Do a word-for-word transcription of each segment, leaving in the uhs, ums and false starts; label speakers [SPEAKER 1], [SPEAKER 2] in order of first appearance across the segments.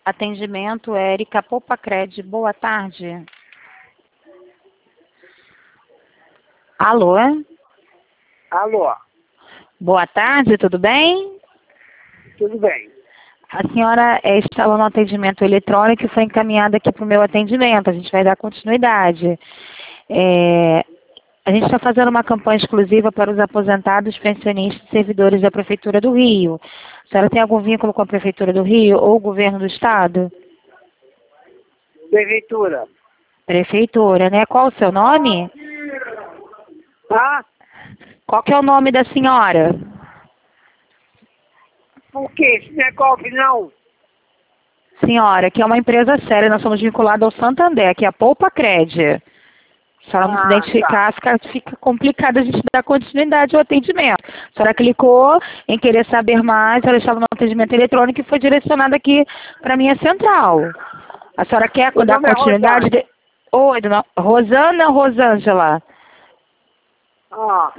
[SPEAKER 1] Atendimento, Érica Poupacred. Boa tarde. Alô?
[SPEAKER 2] Alô,
[SPEAKER 1] Boa tarde, tudo bem?
[SPEAKER 2] tudo bem?
[SPEAKER 1] A senhora é, estava no atendimento eletrônico e foi encaminhada aqui para o meu atendimento. A gente vai dar continuidade. É, a gente está fazendo uma campanha exclusiva para os aposentados, pensionistas e servidores da Prefeitura do Rio. A senhora tem algum vínculo com a Prefeitura do Rio ou o Governo do Estado?
[SPEAKER 2] Prefeitura.
[SPEAKER 1] Prefeitura, né? Qual o seu nome?
[SPEAKER 2] Ah,
[SPEAKER 1] Qual que é o nome da senhora?
[SPEAKER 2] por que? Isso não é golpe, não?
[SPEAKER 1] Senhora, que é uma empresa séria, nós somos vinculados ao Santander, que é a Poupacred. Se a senhora não se
[SPEAKER 2] Ah,
[SPEAKER 1] identificar, fica, fica complicado a gente dar continuidade ao atendimento. A senhora clicou em querer saber mais, a senhora estava no atendimento eletrônico e foi direcionada aqui para a minha central. A senhora quer
[SPEAKER 2] O
[SPEAKER 1] dar
[SPEAKER 2] nome é
[SPEAKER 1] continuidade?
[SPEAKER 2] Rosângela.
[SPEAKER 1] De... Oi, dona Rosana ou Rosângela?
[SPEAKER 2] Ah.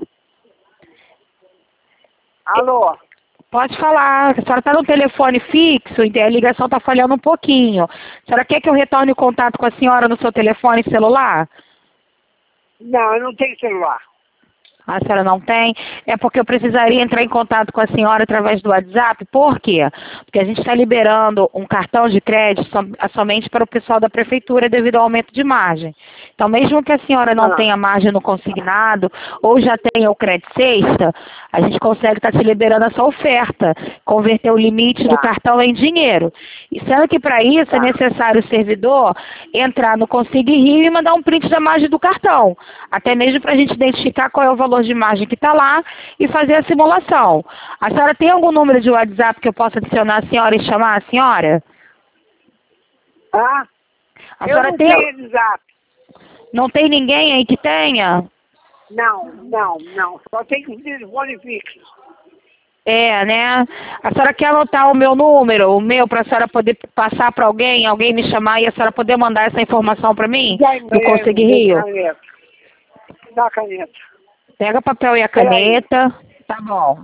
[SPEAKER 2] Alô,
[SPEAKER 1] Pode falar, a senhora está no telefone fixo, então a ligação está falhando um pouquinho. A senhora quer que eu retorne o contato com a senhora no seu telefone celular?
[SPEAKER 2] não, eu não tenho celular.
[SPEAKER 1] A senhora não tem? É porque eu precisaria entrar em contato com a senhora através do WhatsApp. Por quê? Porque a gente está liberando um cartão de crédito som- somente para o pessoal da prefeitura devido ao aumento de margem. Então, mesmo que a senhora não
[SPEAKER 2] Ah,
[SPEAKER 1] tenha margem no consignado ou já tenha o crédito sexta, a gente consegue estar te liberando essa oferta, converter o limite do
[SPEAKER 2] tá,
[SPEAKER 1] cartão em dinheiro. E sendo que para isso é
[SPEAKER 2] tá,
[SPEAKER 1] necessário o servidor entrar no Consigne Rio e mandar um print da margem do cartão. Até mesmo para a gente identificar qual é o valor de margem que está lá e fazer a simulação. A senhora tem algum número de WhatsApp que eu possa adicionar a senhora e chamar a senhora?
[SPEAKER 2] ah,
[SPEAKER 1] A
[SPEAKER 2] eu
[SPEAKER 1] senhora
[SPEAKER 2] não
[SPEAKER 1] tem...
[SPEAKER 2] tenho WhatsApp.
[SPEAKER 1] Não tem ninguém aí que tenha?
[SPEAKER 2] Não, não, não, só tenho um telefone fixo.
[SPEAKER 1] É, né? A senhora quer anotar o meu número, o meu, para a senhora poder passar para alguém, alguém me chamar e a senhora poder mandar essa informação para mim?
[SPEAKER 2] Dá
[SPEAKER 1] Do Consigne Rio?
[SPEAKER 2] caneta. Dá caneta.
[SPEAKER 1] Pega o papel e a
[SPEAKER 2] Peraí.
[SPEAKER 1] caneta. Tá bom.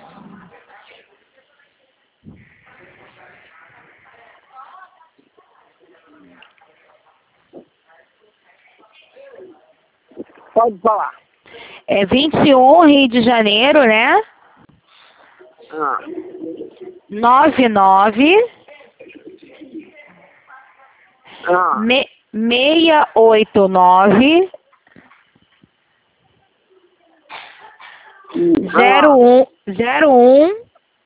[SPEAKER 2] Pode falar.
[SPEAKER 1] É vinte e um, Rio de Janeiro, né?
[SPEAKER 2] Ah,
[SPEAKER 1] nove nove
[SPEAKER 2] ah,
[SPEAKER 1] me, seis oito nove zero
[SPEAKER 2] ah,
[SPEAKER 1] um zero um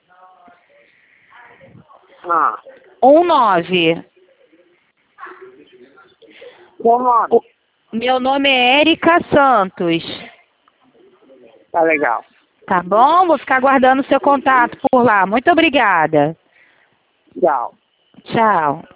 [SPEAKER 2] ah.
[SPEAKER 1] um nove.
[SPEAKER 2] Bom nome.
[SPEAKER 1] O- Meu nome é Érica Santos.
[SPEAKER 2] Tá legal.
[SPEAKER 1] Tá bom? Vou ficar aguardando o seu contato por lá. Muito obrigada.
[SPEAKER 2] Tchau.
[SPEAKER 1] Tchau.